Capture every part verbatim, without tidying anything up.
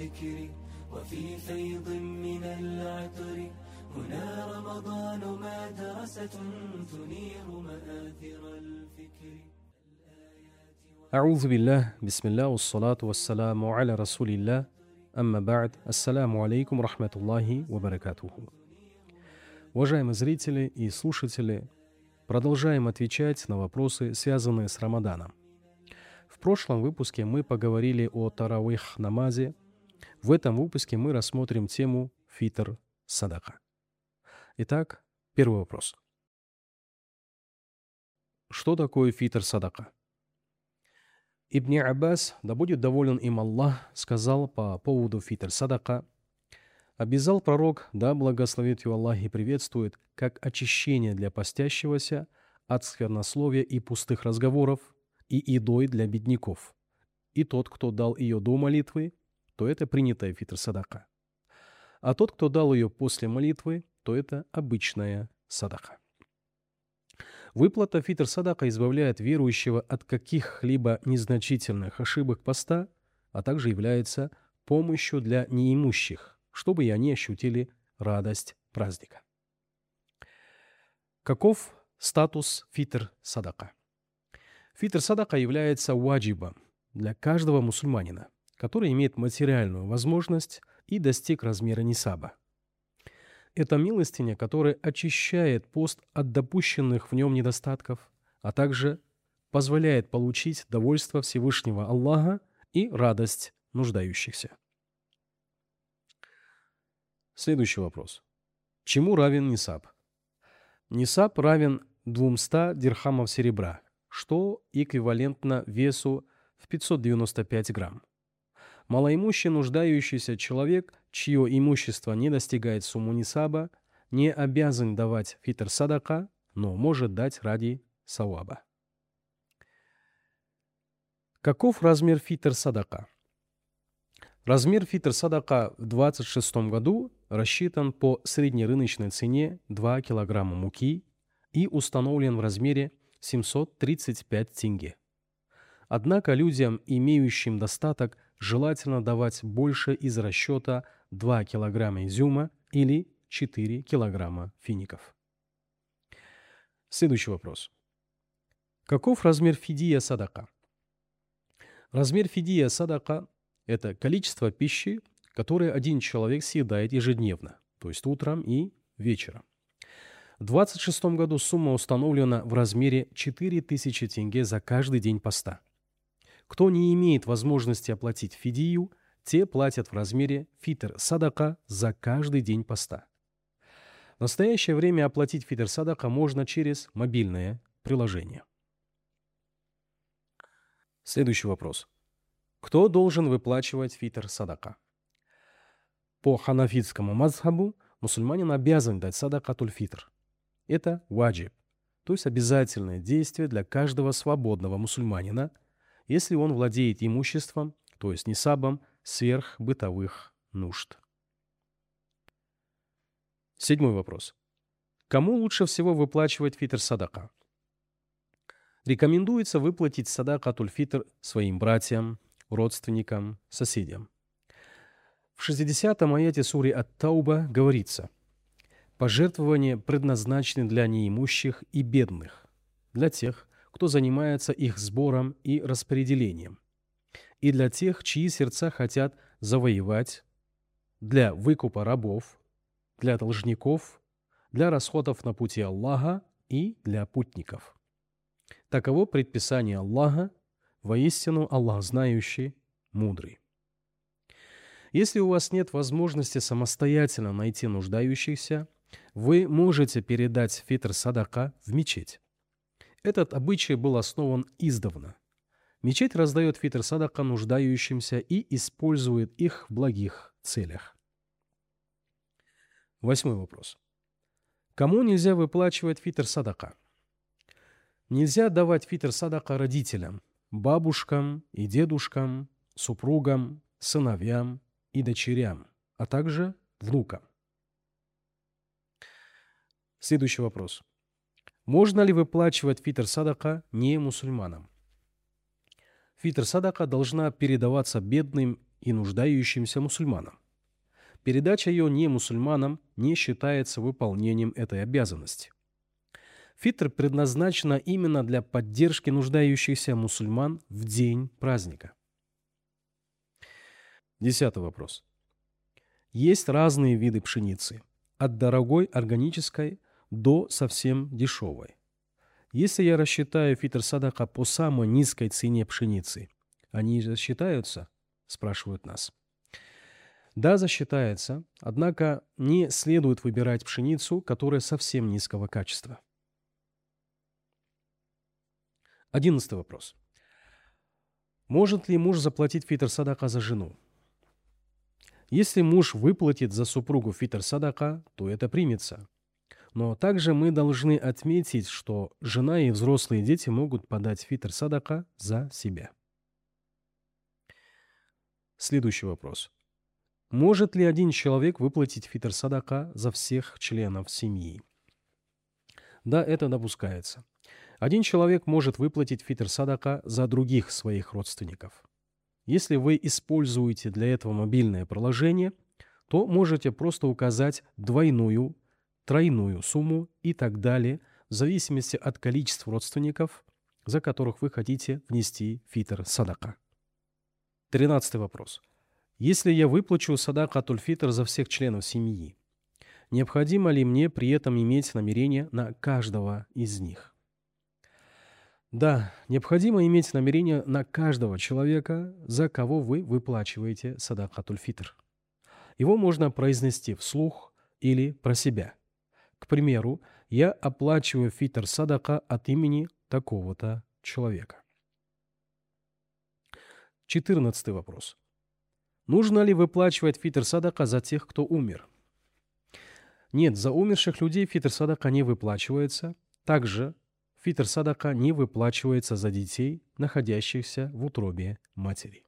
الفكر وفي فيض من العطر هنا رمضان مدرسة تنير مآثر الفكر. أعوذ بالله بسم الله والصلاة والسلام على رسول الله أما بعد السلام алейкум рахматуллахи ва баракатуху. Уважаемые зрители и слушатели, продолжаем отвечать на вопросы, связанные с Рамаданом. В прошлом выпуске мы поговорили о таравих намазе. В этом выпуске мы рассмотрим тему фитр садака. Итак, первый вопрос. Что такое фитр садака? Ибн Аббас, да будет доволен им Аллах, сказал по поводу фитр садака: обязал пророк, да благословит его Аллах и приветствует, как очищение для постящегося от сквернословия и пустых разговоров, и едой для бедняков. И тот, кто дал ее до молитвы, то это принятая фитр садака. А тот, кто дал ее после молитвы, то это обычная садака. Выплата фитр садака избавляет верующего от каких-либо незначительных ошибок поста, а также является помощью для неимущих, чтобы и они ощутили радость праздника. Каков статус фитр садака? Фитр садака является ваджибом для каждого мусульманина, который имеет материальную возможность и достиг размера нисаба. Это милостиня, которая очищает пост от допущенных в нем недостатков, а также позволяет получить довольство Всевышнего Аллаха и радость нуждающихся. Следующий вопрос. Чему равен нисаб? Нисаб равен двумстам дирхамов серебра, что эквивалентно весу в пятьсот девяносто пять грамм. Малоимущий нуждающийся человек, чье имущество не достигает сумму нисаба, не обязан давать фитр садака, но может дать ради саваба. Каков размер фитр садака? Размер фитр садака в двадцать шестом году рассчитан по среднерыночной цене два килограмма муки и установлен в размере семьсот тридцать пять тенге. Однако людям, имеющим достаток, желательно давать больше из расчета два килограмма изюма или четыре килограмма фиников. Следующий вопрос. Каков размер фидия садака? Размер фидия садака – это количество пищи, которое один человек съедает ежедневно, то есть утром и вечером. В двадцать шестом году сумма установлена в размере четыре тысячи тенге за каждый день поста. Кто не имеет возможности оплатить фидию, те платят в размере фитр садака за каждый день поста. В настоящее время оплатить фитр садака можно через мобильное приложение. Следующий вопрос. Кто должен выплачивать фитр садака? По ханафитскому мазхабу мусульманин обязан дать садакатуль фитр. Это ваджиб, то есть обязательное действие для каждого свободного мусульманина, если он владеет имуществом, то есть нисабом, сверх бытовых нужд. Седьмой вопрос. Кому лучше всего выплачивать фитр садака? Рекомендуется выплатить садакатуль фитр своим братьям, родственникам, соседям. В шестидесятом аяте сури Ат-Тауба говорится: пожертвования предназначены для неимущих и бедных, для тех, кто занимается их сбором и распределением, и для тех, чьи сердца хотят завоевать, для выкупа рабов, для должников, для расходов на пути Аллаха и для путников. Таково предписание Аллаха, воистину Аллах знающий, мудрый. Если у вас нет возможности самостоятельно найти нуждающихся, вы можете передать фитр садака в мечеть. Этот обычай был основан издавна. Мечеть раздает фитр садака нуждающимся и использует их в благих целях. Восьмой вопрос. Кому нельзя выплачивать фитр садака? Нельзя давать фитр садака родителям, бабушкам и дедушкам, супругам, сыновьям и дочерям, а также внукам. Следующий вопрос. Можно ли выплачивать фитр садака не мусульманам? Фитр садака должна передаваться бедным и нуждающимся мусульманам. Передача ее не мусульманам не считается выполнением этой обязанности. Фитр предназначена именно для поддержки нуждающихся мусульман в день праздника. Десятый вопрос. Есть разные виды пшеницы, от дорогой органической до совсем дешевой. Если я рассчитаю фитр садака по самой низкой цене пшеницы, они засчитаются? Спрашивают нас. Да, засчитается, однако не следует выбирать пшеницу, которая совсем низкого качества. Одиннадцатый вопрос. Может ли муж заплатить фитр садака за жену? Если муж выплатит за супругу фитр садака, то это примется. Но также мы должны отметить, что жена и взрослые дети могут подать фитр садака за себя. Следующий вопрос. Может ли один человек выплатить фитр садака за всех членов семьи? Да, это допускается. Один человек может выплатить фитр садака за других своих родственников. Если вы используете для этого мобильное приложение, то можете просто указать двойную, тройную сумму и так далее, в зависимости от количества родственников, за которых вы хотите внести фитр садака. Тринадцатый вопрос. Если я выплачу садака туль-фитр за всех членов семьи, необходимо ли мне при этом иметь намерение на каждого из них? Да, необходимо иметь намерение на каждого человека, за кого вы выплачиваете садака туль-фитр. Его можно произнести вслух или про себя. К примеру, я оплачиваю фитр садака от имени такого-то человека. Четырнадцатый вопрос. Нужно ли выплачивать фитр садака за тех, кто умер? Нет, за умерших людей фитр садака не выплачивается. Также фитр садака не выплачивается за детей, находящихся в утробе матери.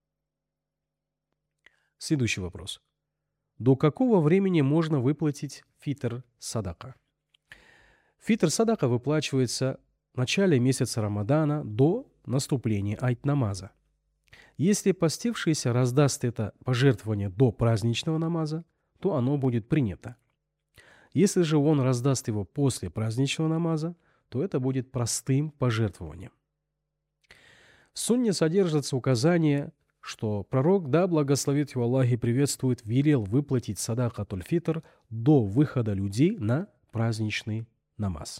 Следующий вопрос. До какого времени можно выплатить фитр садака? Фитр садака выплачивается в начале месяца Рамадана до наступления айт-намаза. Если постившийся раздаст это пожертвование до праздничного намаза, то оно будет принято. Если же он раздаст его после праздничного намаза, то это будет простым пожертвованием. В сунне содержится указание, что пророк, да благословит его Аллах и приветствует, велел выплатить садака туль-фитр до выхода людей на праздничный намаз.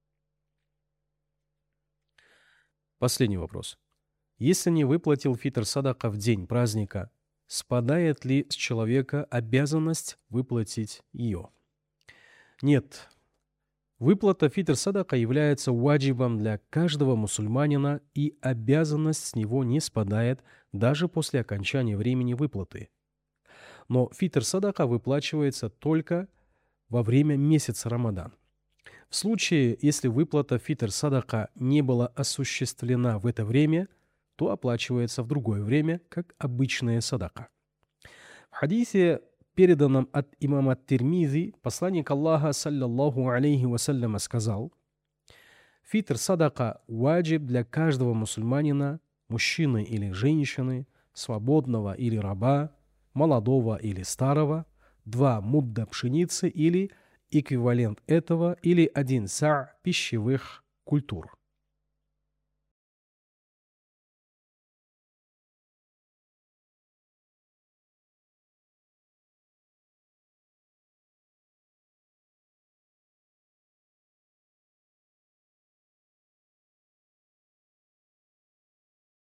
Последний вопрос. Если не выплатил фитр садака в день праздника, спадает ли с человека обязанность выплатить ее? Нет. Выплата фитр садака является ваджибом для каждого мусульманина, и обязанность с него не спадает даже после окончания времени выплаты. Но фитр садака выплачивается только во время месяца Рамадан. В случае, если выплата фитр садака не была осуществлена в это время, то оплачивается в другое время, как обычная садака. В хадисе, переданном от имама Тирмизи, посланник Аллаха, саллаллаху алейхи вассаляма, сказал: фитр садака ваджиб для каждого мусульманина, мужчины или женщины, свободного или раба, молодого или старого, два мудда пшеницы или эквивалент этого, или один са пищевых культур.